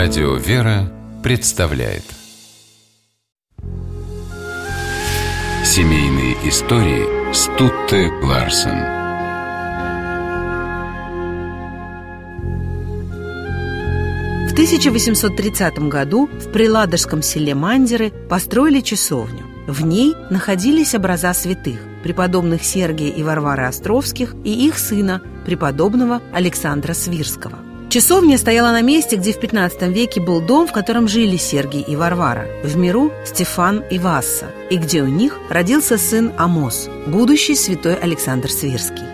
Радио «Вера» представляет Семейные истории Стутте Ларсен. В 1830 году в приладожском селе Мандеры построили часовню. В ней находились образа святых, преподобных Сергия и Варвары Островских и их сына, преподобного Александра Свирского. Часовня стояла на месте, где в XV веке был дом, в котором жили Сергий и Варвара, в миру Стефан и Васса, и где у них родился сын Амос, будущий святой Александр Свирский.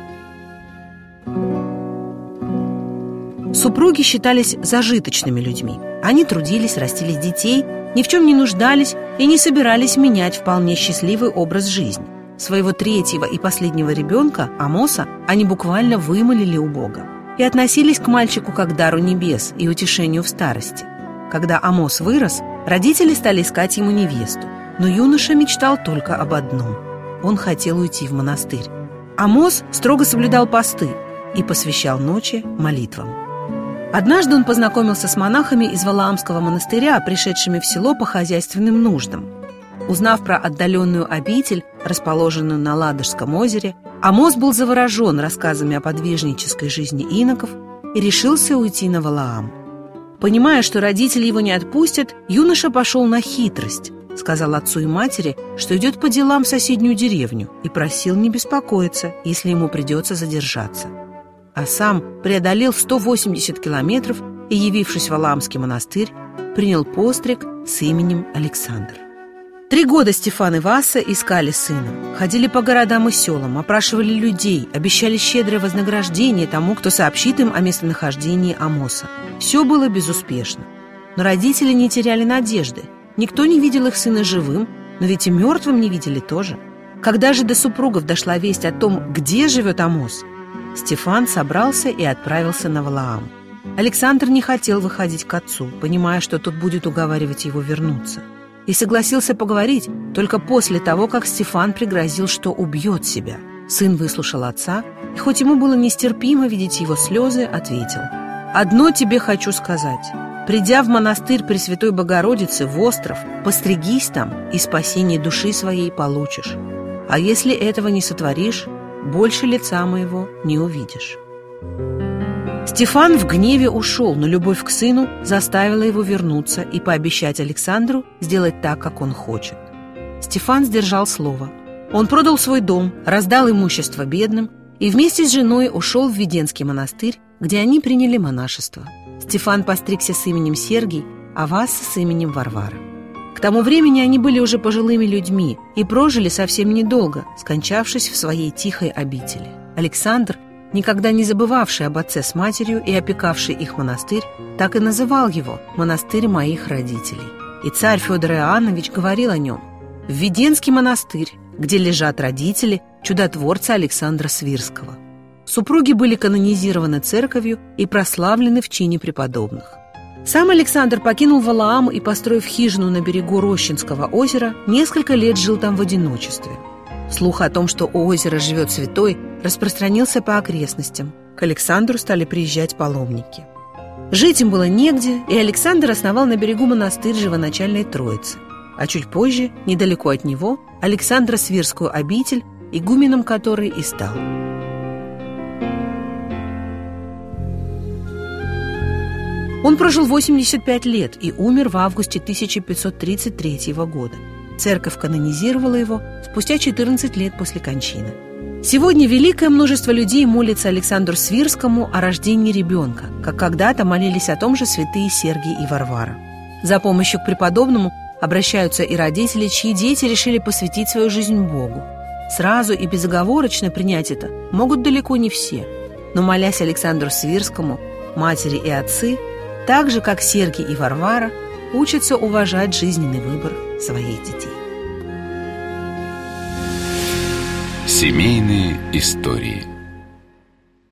Супруги считались зажиточными людьми. Они трудились, растили детей, ни в чем не нуждались и не собирались менять вполне счастливый образ жизни. Своего третьего и последнего ребенка, Амоса, они буквально вымолили у Бога и относились к мальчику как к дару небес и утешению в старости. Когда Амос вырос, родители стали искать ему невесту, но юноша мечтал только об одном – он хотел уйти в монастырь. Амос строго соблюдал посты и посвящал ночи молитвам. Однажды он познакомился с монахами из Валаамского монастыря, пришедшими в село по хозяйственным нуждам. Узнав про отдаленную обитель, расположенную на Ладожском озере, Амос был заворожен рассказами о подвижнической жизни иноков и решился уйти на Валаам. Понимая, что родители его не отпустят, юноша пошел на хитрость. Сказал отцу и матери, что идет по делам в соседнюю деревню, и просил не беспокоиться, если ему придется задержаться. А сам преодолел 180 километров и, явившись в Валаамский монастырь, принял постриг с именем Александр. 3 года Стефан и Васса искали сына, ходили по городам и селам, опрашивали людей, обещали щедрое вознаграждение тому, кто сообщит им о местонахождении Амоса. Все было безуспешно. Но родители не теряли надежды. Никто не видел их сына живым, но ведь и мертвым не видели тоже. Когда же до супругов дошла весть о том, где живет Амос, Стефан собрался и отправился на Валаам. Александр не хотел выходить к отцу, понимая, что тот будет уговаривать его вернуться. И согласился поговорить только после того, как Стефан пригрозил, что убьет себя. Сын выслушал отца, и хоть ему было нестерпимо видеть его слезы, ответил: «Одно тебе хочу сказать. Придя в монастырь Пресвятой Богородицы в остров, постригись там, и спасение души своей получишь. А если этого не сотворишь, больше лица моего не увидишь». Стефан в гневе ушел, но любовь к сыну заставила его вернуться и пообещать Александру сделать так, как он хочет. Стефан сдержал слово. Он продал свой дом, раздал имущество бедным и вместе с женой ушел в Веденский монастырь, где они приняли монашество. Стефан постригся с именем Сергий, а Васса с именем Варвара. К тому времени они были уже пожилыми людьми и прожили совсем недолго, скончавшись в своей тихой обители. Александр, никогда не забывавший об отце с матерью и опекавший их монастырь, так и называл его «монастырь моих родителей». И царь Федор Иоаннович говорил о нем: «В Веденский монастырь, где лежат родители чудотворца Александра Свирского». Супруги были канонизированы церковью и прославлены в чине преподобных. Сам Александр покинул Валаам и, построив хижину на берегу Рощинского озера, несколько лет жил там в одиночестве. Слух о том, что у озера живет святой, распространился по окрестностям. К Александру стали приезжать паломники. Жить им было негде, и Александр основал на берегу монастырь Живоначальной Троицы. А чуть позже, недалеко от него, Александра Свирскую обитель, игуменом которой и стал. Он прожил 85 лет и умер в августе 1533 года. Церковь канонизировала его спустя 14 лет после кончины. Сегодня великое множество людей молится Александру Свирскому о рождении ребенка, как когда-то молились о том же святые Сергий и Варвара. За помощью к преподобному обращаются и родители, чьи дети решили посвятить свою жизнь Богу. Сразу и безоговорочно принять это могут далеко не все, но, молясь Александру Свирскому, матери и отцы, так же, как Сергий и Варвара, учатся уважать жизненный выбор своих детей. Семейные истории.